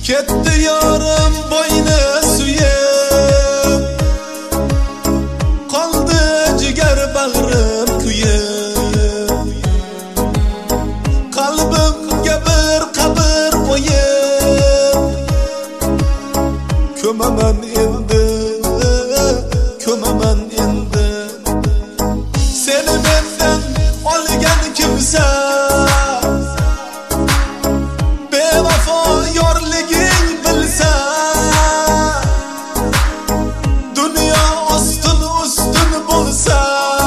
Ketdi yorim boyni suyib, qoldi jigar bag'rim kuyib, qalbimga bir qabr qo'yib, ko'maman endi, ko'maman endi. Seni mendan olgan kimsa bevafo yorliging bilsa, dunyo ostin ustun bo'lsa,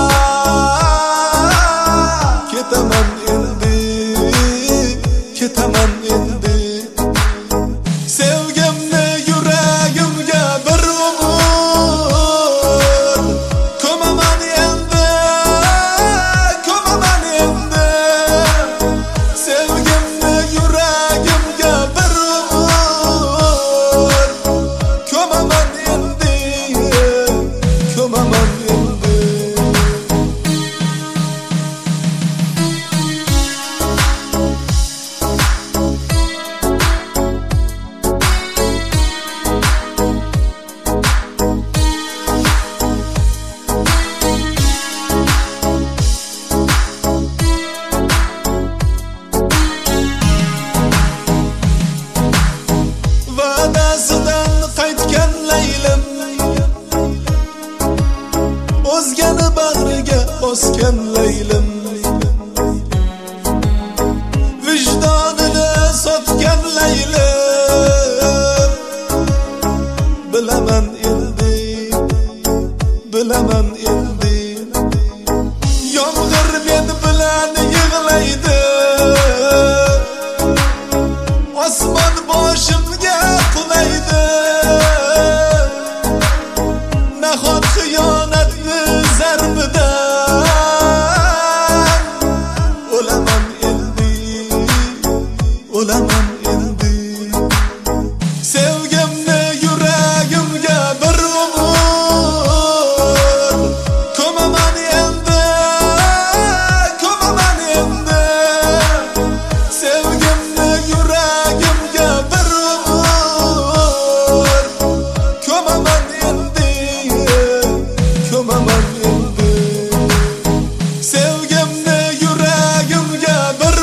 ketaman endi, ketaman endi. Sevgimni yuragimga bir umr, ko'maman endi, ko'maman endi. Sevgimni yuragimga bir umr, ko'maman endi, ko'maman endi. Va'dasidan qaytgan Laylim, o'zgani bag'riga bosgan Laylim, vijdonini sotgan Laylim. Bilaman endi, bilaman endi. Yomg'ir men bilan yig'laydi, osmon boshimga qulaydi. Nahot xiyonatni zarbidan o'laman endi, o'laman endi. Sevgimni yuragimga bir umr, ko'maman endi, ko'maman endi. Sevgimni yuragimga bir umr, ko'maman endi, ko'maman endi. Sevgimni yuragimga bir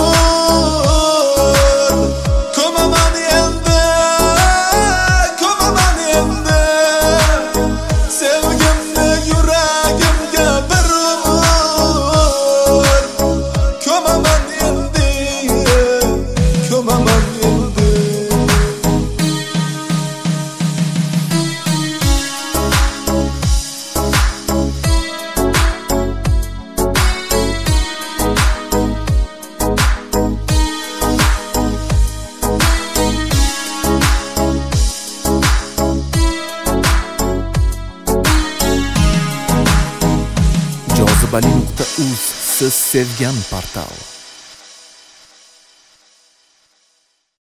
umr, ko'maman endi, ko'maman endi. Sevgimni yuragimga bir umr, ko'maman endi, ko'maman endi. Jozibali.uz siz sevgan portal.